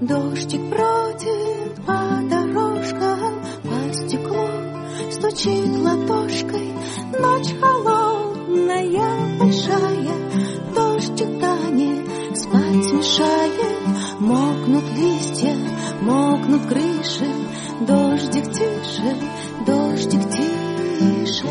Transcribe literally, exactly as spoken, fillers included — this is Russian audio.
Дождик бродит по дорожкам, по стеклу стучит ладошкой. Ночь холодная, большая, дождик тает, спать мешает. Мокнут листья, мокнут крыши, дождик тише, дождик тише.